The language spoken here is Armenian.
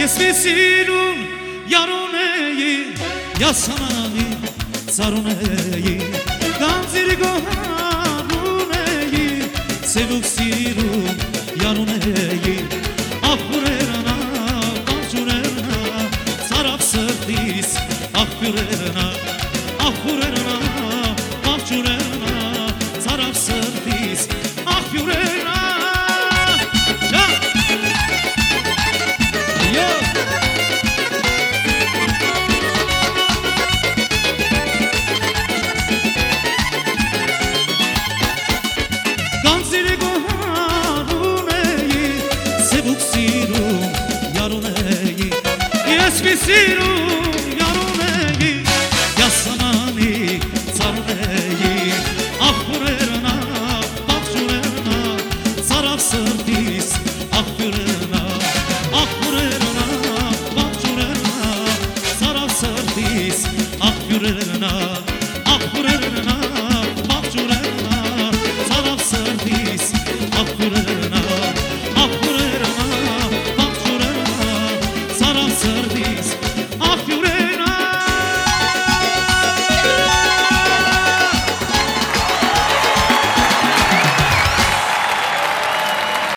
Ես մի սիրուն յարունեի Յասանանի ծարունեի Գանձիր գոհարունեի Սևուկ սիրուն յարունեի Ախուրերնա, կանջուրերնա Ծարավ սրտիս ախուրերնա Ախուրերնա, կանջուրերնա Ծարավ սրտիս ախուրերնա Sirun